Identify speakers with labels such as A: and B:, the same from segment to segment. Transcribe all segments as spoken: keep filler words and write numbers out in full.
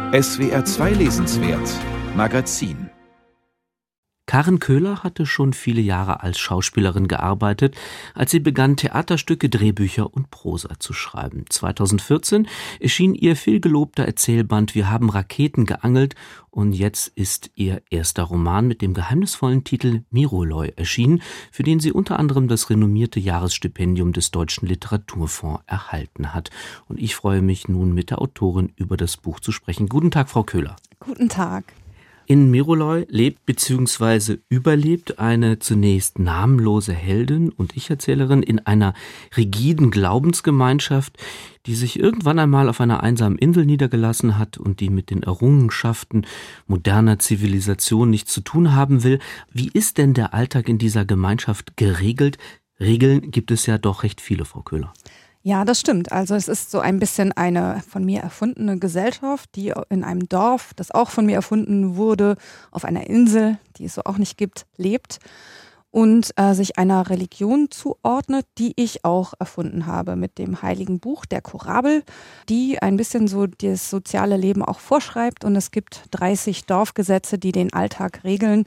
A: S W R zwei Lesenswert Magazin.
B: Karen Köhler hatte schon viele Jahre als Schauspielerin gearbeitet, als sie begann, Theaterstücke, Drehbücher und Prosa zu schreiben. zweitausendvierzehn erschien ihr vielgelobter Erzählband Wir haben Raketen geangelt und jetzt ist ihr erster Roman mit dem geheimnisvollen Titel Miroloj erschienen, für den sie unter anderem das renommierte Jahresstipendium des Deutschen Literaturfonds erhalten hat. Und ich freue mich nun, mit der Autorin über das Buch zu sprechen. Guten Tag, Frau Köhler.
C: Guten Tag.
B: In Miroloj lebt bzw. überlebt eine zunächst namenlose Heldin und Ich-Erzählerin in einer rigiden Glaubensgemeinschaft, die sich irgendwann einmal auf einer einsamen Insel niedergelassen hat und die mit den Errungenschaften moderner Zivilisation nichts zu tun haben will. Wie ist denn der Alltag in dieser Gemeinschaft geregelt? Regeln gibt es ja doch recht viele, Frau Köhler.
C: Ja, das stimmt. Also es ist so ein bisschen eine von mir erfundene Gesellschaft, die in einem Dorf, das auch von mir erfunden wurde, auf einer Insel, die es so auch nicht gibt, lebt und äh, sich einer Religion zuordnet, die ich auch erfunden habe mit dem Heiligen Buch der Korabel, die ein bisschen so das soziale Leben auch vorschreibt. Und es gibt dreißig Dorfgesetze, die den Alltag regeln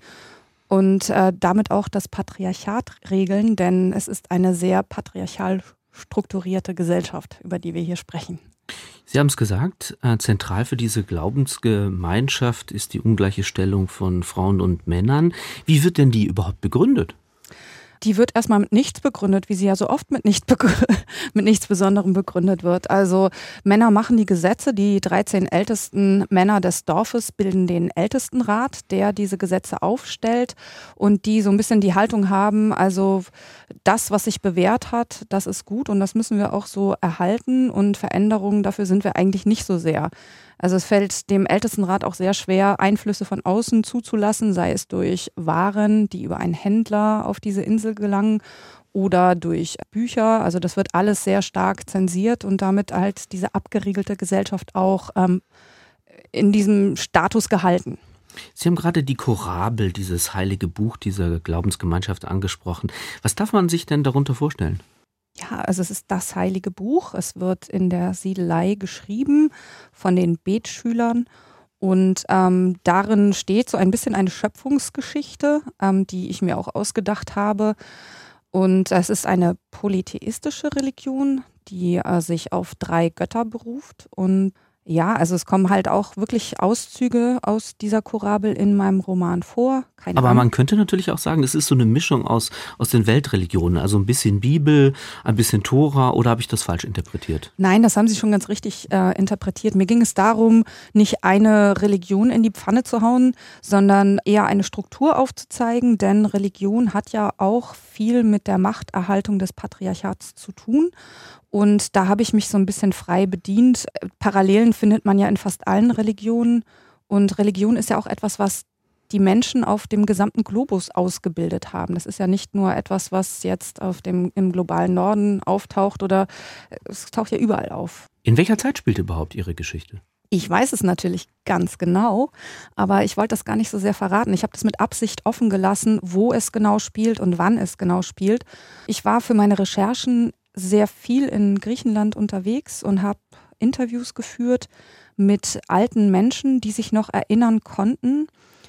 C: und äh, damit auch das Patriarchat regeln, denn es ist eine sehr patriarchal strukturierte Gesellschaft, über die wir hier sprechen.
B: Sie haben es gesagt, äh, zentral für diese Glaubensgemeinschaft ist die ungleiche Stellung von Frauen und Männern. Wie wird denn die überhaupt begründet?
C: Die wird erstmal mit nichts begründet, wie sie ja so oft mit, nicht begrü- mit nichts Besonderem begründet wird. Also Männer machen die Gesetze, die dreizehn ältesten Männer des Dorfes bilden den Ältestenrat, der diese Gesetze aufstellt und die so ein bisschen die Haltung haben, also das, was sich bewährt hat, das ist gut und das müssen wir auch so erhalten und Veränderungen, dafür sind wir eigentlich nicht so sehr. Also es fällt dem Ältestenrat auch sehr schwer, Einflüsse von außen zuzulassen, sei es durch Waren, die über einen Händler auf diese Insel gelangen oder durch Bücher. Also das wird alles sehr stark zensiert und damit halt diese abgeriegelte Gesellschaft auch ähm, in diesem Status gehalten.
B: Sie haben gerade die Korabel, dieses heilige Buch dieser Glaubensgemeinschaft angesprochen. Was darf man sich denn darunter vorstellen?
C: Ja, also es ist das heilige Buch. Es wird in der Siedelei geschrieben von den Betschülern und ähm, darin steht so ein bisschen eine Schöpfungsgeschichte, ähm, die ich mir auch ausgedacht habe. Und es ist eine polytheistische Religion, die äh, sich auf drei Götter beruft und ja, also es kommen halt auch wirklich Auszüge aus dieser Korabel in meinem Roman vor. Keine
B: Aber
C: Ahnung.
B: Man könnte natürlich auch sagen, es ist so eine Mischung aus, aus den Weltreligionen, also ein bisschen Bibel, ein bisschen Tora, oder habe ich das falsch interpretiert?
C: Nein, das haben Sie schon ganz richtig äh, interpretiert. Mir ging es darum, nicht eine Religion in die Pfanne zu hauen, sondern eher eine Struktur aufzuzeigen, denn Religion hat ja auch viel mit der Machterhaltung des Patriarchats zu tun. Und da habe ich mich so ein bisschen frei bedient. Parallelen findet man ja in fast allen Religionen. Und Religion ist ja auch etwas, was die Menschen auf dem gesamten Globus ausgebildet haben. Das ist ja nicht nur etwas, was jetzt auf dem, im globalen Norden auftaucht oder es taucht ja überall auf.
B: In welcher Zeit spielt überhaupt Ihre Geschichte?
C: Ich weiß es natürlich ganz genau, aber ich wollte das gar nicht so sehr verraten. Ich habe das mit Absicht offen gelassen, wo es genau spielt und wann es genau spielt. Ich war für meine Recherchen sehr viel in Griechenland unterwegs und habe Interviews geführt mit alten Menschen, die sich noch erinnern konnten,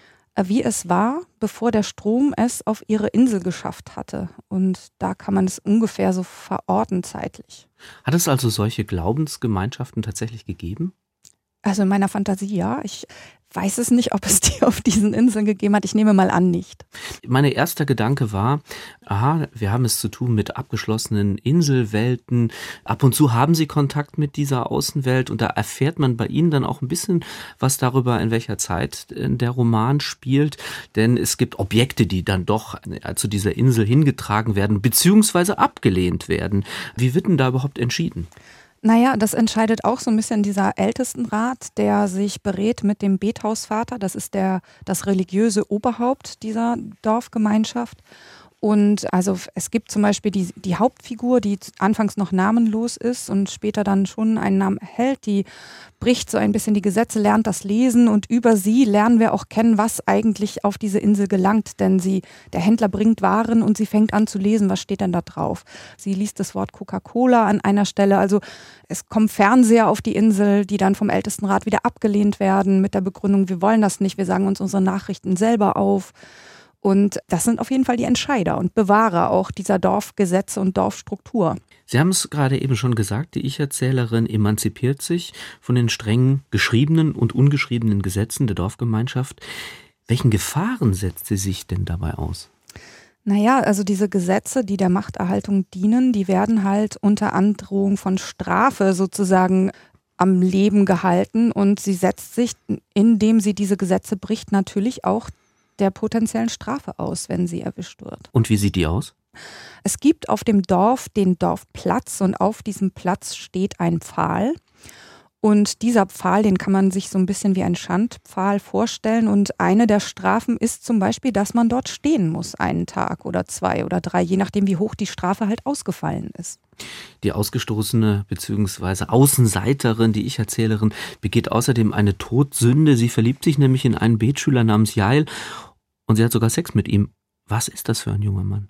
C: wie es war, bevor der Strom es auf ihre Insel geschafft hatte. Und da kann man es ungefähr so verorten zeitlich.
B: Hat es also solche Glaubensgemeinschaften tatsächlich gegeben?
C: Also in meiner Fantasie, ja. Ich weiß es nicht, ob es die auf diesen Inseln gegeben hat. Ich nehme mal an, nicht.
B: Mein erster Gedanke war, aha, wir haben es zu tun mit abgeschlossenen Inselwelten. Ab und zu haben Sie Kontakt mit dieser Außenwelt und da erfährt man bei Ihnen dann auch ein bisschen was darüber, in welcher Zeit der Roman spielt. Denn es gibt Objekte, die dann doch zu dieser Insel hingetragen werden, beziehungsweise abgelehnt werden. Wie wird denn da überhaupt entschieden?
C: Naja, das entscheidet auch so ein bisschen dieser Ältestenrat, der sich berät mit dem Bethausvater. Das ist der, das religiöse Oberhaupt dieser Dorfgemeinschaft. Und also es gibt zum Beispiel die, die Hauptfigur, die anfangs noch namenlos ist und später dann schon einen Namen erhält, die bricht so ein bisschen die Gesetze, lernt das Lesen und über sie lernen wir auch kennen, was eigentlich auf diese Insel gelangt. Denn sie, der Händler bringt Waren und sie fängt an zu lesen, was steht denn da drauf. Sie liest das Wort Coca-Cola an einer Stelle. Also es kommen Fernseher auf die Insel, die dann vom Ältestenrat wieder abgelehnt werden mit der Begründung, wir wollen das nicht, wir sagen uns unsere Nachrichten selber auf. Und das sind auf jeden Fall die Entscheider und Bewahrer auch dieser Dorfgesetze und Dorfstruktur.
B: Sie haben es gerade eben schon gesagt, die Ich-Erzählerin emanzipiert sich von den strengen geschriebenen und ungeschriebenen Gesetzen der Dorfgemeinschaft. Welchen Gefahren setzt sie sich denn dabei aus?
C: Naja, also diese Gesetze, die der Machterhaltung dienen, die werden halt unter Androhung von Strafe sozusagen am Leben gehalten. Und sie setzt sich, indem sie diese Gesetze bricht, natürlich auch der potenziellen Strafe aus, wenn sie erwischt wird.
B: Und wie sieht die aus?
C: Es gibt auf dem Dorf den Dorfplatz und auf diesem Platz steht ein Pfahl. Und dieser Pfahl, den kann man sich so ein bisschen wie ein Schandpfahl vorstellen. Und eine der Strafen ist zum Beispiel, dass man dort stehen muss, einen Tag oder zwei oder drei, je nachdem, wie hoch die Strafe halt ausgefallen ist.
B: Die ausgestoßene bzw. Außenseiterin, die Ich-Erzählerin, begeht außerdem eine Todsünde. Sie verliebt sich nämlich in einen Betschüler namens Jael und sie hat sogar Sex mit ihm. Was ist das für ein junger Mann?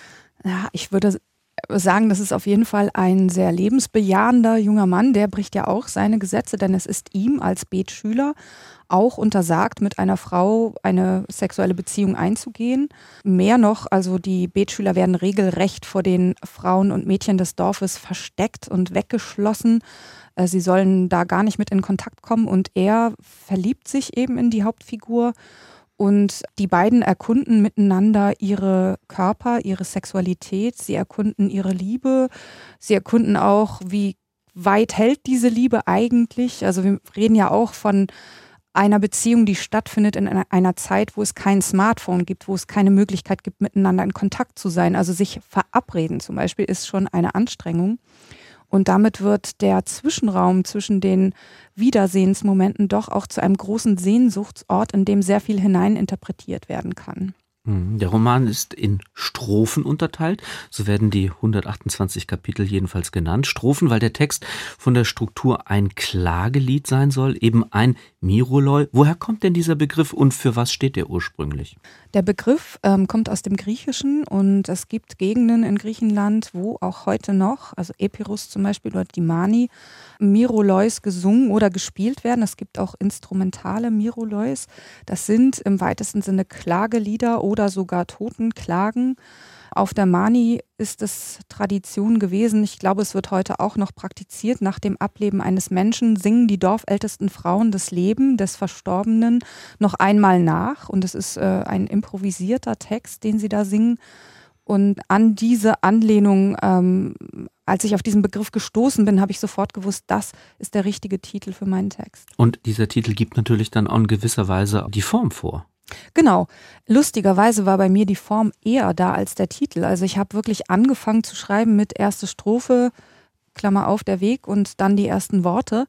C: Ja, ich würde sagen, das ist auf jeden Fall ein sehr lebensbejahender junger Mann. Der bricht ja auch seine Gesetze, denn es ist ihm als Betschüler auch untersagt, mit einer Frau eine sexuelle Beziehung einzugehen. Mehr noch, also die Betschüler werden regelrecht vor den Frauen und Mädchen des Dorfes versteckt und weggeschlossen. Sie sollen da gar nicht mit in Kontakt kommen und er verliebt sich eben in die Hauptfigur. Und die beiden erkunden miteinander ihre Körper, ihre Sexualität, sie erkunden ihre Liebe, sie erkunden auch, wie weit hält diese Liebe eigentlich. Also wir reden ja auch von einer Beziehung, die stattfindet in einer Zeit, wo es kein Smartphone gibt, wo es keine Möglichkeit gibt, miteinander in Kontakt zu sein. Also sich verabreden zum Beispiel ist schon eine Anstrengung. Und damit wird der Zwischenraum zwischen den Wiedersehensmomenten doch auch zu einem großen Sehnsuchtsort, in dem sehr viel hineininterpretiert werden kann.
B: Der Roman ist in Strophen unterteilt, so werden die hundertachtundzwanzig Kapitel jedenfalls genannt. Strophen, weil der Text von der Struktur ein Klagelied sein soll, eben ein Miroloi. Woher kommt denn dieser Begriff und für was steht der ursprünglich?
C: Der Begriff ähm, kommt aus dem Griechischen und es gibt Gegenden in Griechenland, wo auch heute noch, also Epirus zum Beispiel oder Dimani, Miroleus gesungen oder gespielt werden. Es gibt auch instrumentale Miroleus. Das sind im weitesten Sinne Klagelieder oder sogar Totenklagen. Auf der Mani ist es Tradition gewesen. Ich glaube, es wird heute auch noch praktiziert. Nach dem Ableben eines Menschen singen die dorfältesten Frauen das Leben des Verstorbenen noch einmal nach. Und es ist äh, ein improvisierter Text, den sie da singen. Und an diese Anlehnung, ähm, als ich auf diesen Begriff gestoßen bin, habe ich sofort gewusst, das ist der richtige Titel für meinen Text.
B: Und dieser Titel gibt natürlich dann auch in gewisser Weise die Form vor.
C: Genau. Lustigerweise war bei mir die Form eher da als der Titel. Also ich habe wirklich angefangen zu schreiben mit erste Strophe, Klammer auf, der Weg und dann die ersten Worte.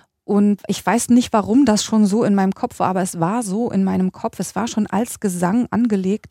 C: Und ich weiß nicht, warum das schon so in meinem Kopf war, aber es war so in meinem Kopf. Es war schon als Gesang angelegt.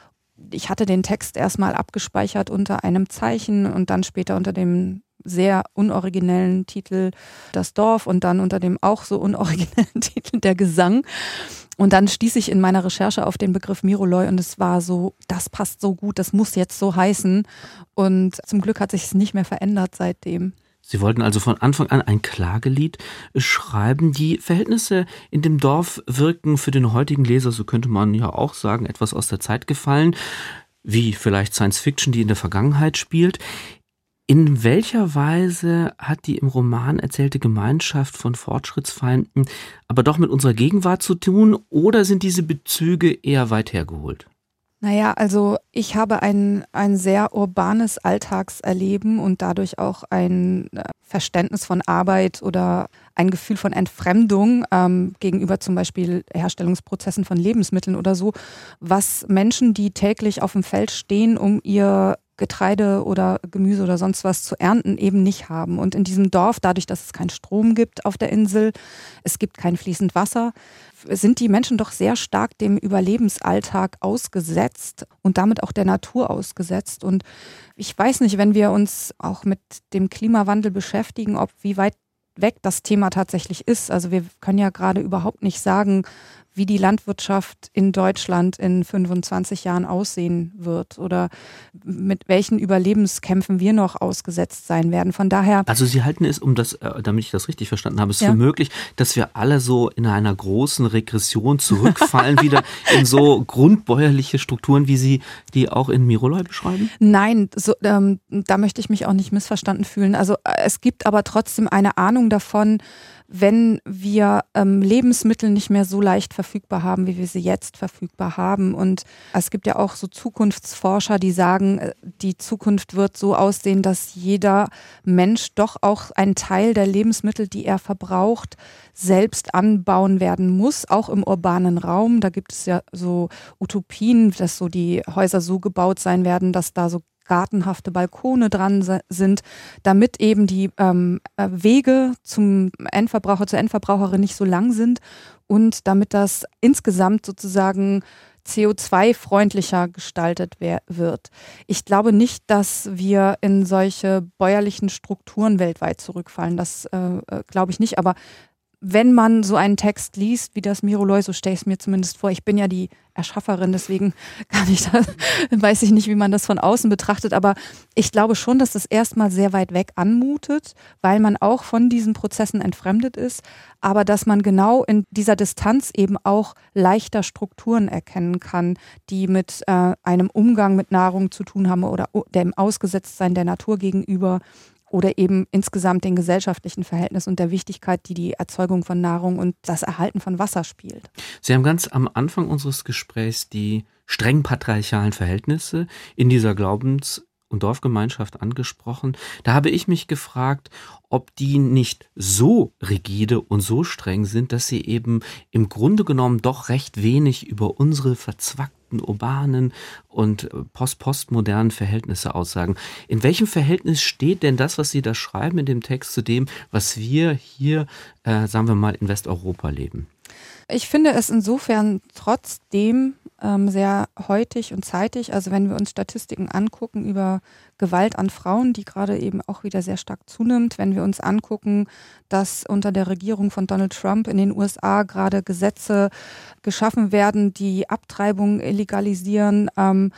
C: Ich hatte den Text erstmal abgespeichert unter einem Zeichen und dann später unter dem sehr unoriginellen Titel Das Dorf und dann unter dem auch so unoriginellen Titel Der Gesang. Und dann stieß ich in meiner Recherche auf den Begriff Miroloi und es war so, das passt so gut, das muss jetzt so heißen. Und zum Glück hat sich es nicht mehr verändert seitdem.
B: Sie wollten also von Anfang an ein Klagelied schreiben. Die Verhältnisse in dem Dorf wirken für den heutigen Leser, so könnte man ja auch sagen, etwas aus der Zeit gefallen, wie vielleicht Science Fiction, die in der Vergangenheit spielt. In welcher Weise hat die im Roman erzählte Gemeinschaft von Fortschrittsfeinden aber doch mit unserer Gegenwart zu tun oder sind diese Bezüge eher weit hergeholt?
C: Naja, also ich habe ein, ein sehr urbanes Alltagserleben und dadurch auch ein Verständnis von Arbeit oder ein Gefühl von Entfremdung ähm, gegenüber zum Beispiel Herstellungsprozessen von Lebensmitteln oder so, was Menschen, die täglich auf dem Feld stehen, um ihr Getreide oder Gemüse oder sonst was zu ernten, eben nicht haben. Und in diesem Dorf, dadurch, dass es keinen Strom gibt auf der Insel, es gibt kein fließend Wasser, sind die Menschen doch sehr stark dem Überlebensalltag ausgesetzt und damit auch der Natur ausgesetzt. Und ich weiß nicht, wenn wir uns auch mit dem Klimawandel beschäftigen, ob wie weit weg das Thema tatsächlich ist. Also wir können ja gerade überhaupt nicht sagen, wie die Landwirtschaft in Deutschland in fünfundzwanzig Jahren aussehen wird oder mit welchen Überlebenskämpfen wir noch ausgesetzt sein werden. Von daher.
B: Also Sie halten es, um das, damit ich das richtig verstanden habe, es
C: ja.
B: für möglich, dass wir alle so in einer großen Regression zurückfallen, wieder in so grundbäuerliche Strukturen, wie Sie die auch in Miroloi beschreiben?
C: Nein, so, ähm, da möchte ich mich auch nicht missverstanden fühlen. Also es gibt aber trotzdem eine Ahnung davon, wenn wir ähm, Lebensmittel nicht mehr so leicht verfügbar haben, wie wir sie jetzt verfügbar haben. Und es gibt ja auch so Zukunftsforscher, die sagen, die Zukunft wird so aussehen, dass jeder Mensch doch auch einen Teil der Lebensmittel, die er verbraucht, selbst anbauen werden muss, auch im urbanen Raum. Da gibt es ja so Utopien, dass so die Häuser so gebaut sein werden, dass da so gartenhafte Balkone dran sind, damit eben die ähm, Wege zum Endverbraucher, zur Endverbraucherin nicht so lang sind und damit das insgesamt sozusagen C O zwei freundlicher gestaltet wer- wird. Ich glaube nicht, dass wir in solche bäuerlichen Strukturen weltweit zurückfallen. Das äh, glaube ich nicht, aber wenn man so einen Text liest, wie das Miroloi, so stelle ich es mir zumindest vor. Ich bin ja die Erschafferin, deswegen kann ich das, weiß ich nicht, wie man das von außen betrachtet, aber ich glaube schon, dass das erstmal sehr weit weg anmutet, weil man auch von diesen Prozessen entfremdet ist, aber dass man genau in dieser Distanz eben auch leichter Strukturen erkennen kann, die mit äh, einem Umgang mit Nahrung zu tun haben oder dem Ausgesetztsein der Natur gegenüber. Oder eben insgesamt den gesellschaftlichen Verhältnissen und der Wichtigkeit, die die Erzeugung von Nahrung und das Erhalten von Wasser spielt.
B: Sie haben ganz am Anfang unseres Gesprächs die streng patriarchalen Verhältnisse in dieser Glaubens- und Dorfgemeinschaft angesprochen. Da habe ich mich gefragt, ob die nicht so rigide und so streng sind, dass sie eben im Grunde genommen doch recht wenig über unsere verzwackten, urbanen und post-postmodernen Verhältnisse aussagen. In welchem Verhältnis steht denn das, was Sie da schreiben in dem Text, zu dem, was wir hier, äh, sagen wir mal, in Westeuropa leben?
C: Ich finde es insofern trotzdem ähm, sehr heutig und zeitig. Also wenn wir uns Statistiken angucken über Gewalt an Frauen, die gerade eben auch wieder sehr stark zunimmt, wenn wir uns angucken, dass unter der Regierung von Donald Trump in den U S A gerade Gesetze geschaffen werden, die Abtreibung illegalisieren, ähm,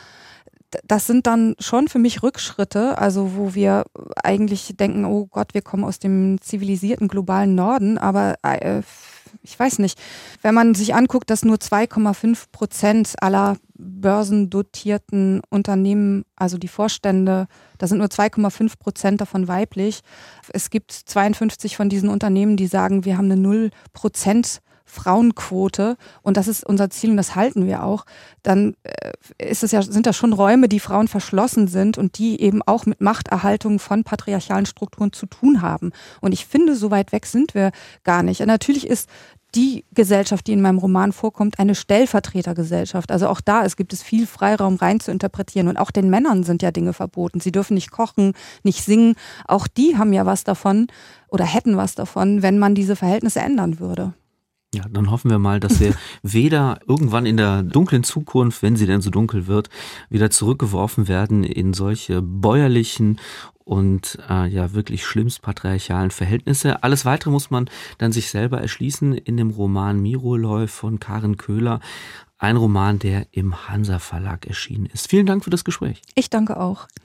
C: das sind dann schon für mich Rückschritte, also wo wir eigentlich denken, oh Gott, wir kommen aus dem zivilisierten globalen Norden, aber äh, ich weiß nicht, wenn man sich anguckt, dass nur zwei Komma fünf Prozent aller börsendotierten Unternehmen, also die Vorstände, da sind nur zwei Komma fünf Prozent davon weiblich. Es gibt zweiundfünfzig von diesen Unternehmen, die sagen, wir haben eine null Prozent Frauenquote und das ist unser Ziel und das halten wir auch, dann ist es ja, sind das schon Räume, die Frauen verschlossen sind und die eben auch mit Machterhaltung von patriarchalen Strukturen zu tun haben. Und ich finde, so weit weg sind wir gar nicht. Und natürlich ist die Gesellschaft, die in meinem Roman vorkommt, eine Stellvertretergesellschaft. Also auch da es gibt es viel Freiraum rein zu interpretieren und auch den Männern sind ja Dinge verboten. Sie dürfen nicht kochen, nicht singen. Auch die haben ja was davon oder hätten was davon, wenn man diese Verhältnisse ändern würde.
B: Ja, dann hoffen wir mal, dass wir weder irgendwann in der dunklen Zukunft, wenn sie denn so dunkel wird, wieder zurückgeworfen werden in solche bäuerlichen und äh, ja wirklich schlimmst patriarchalen Verhältnisse. Alles Weitere muss man dann sich selber erschließen in dem Roman Miroloi von Karin Köhler. Ein Roman, der im Hansa Verlag erschienen ist. Vielen Dank für das Gespräch.
C: Ich danke auch.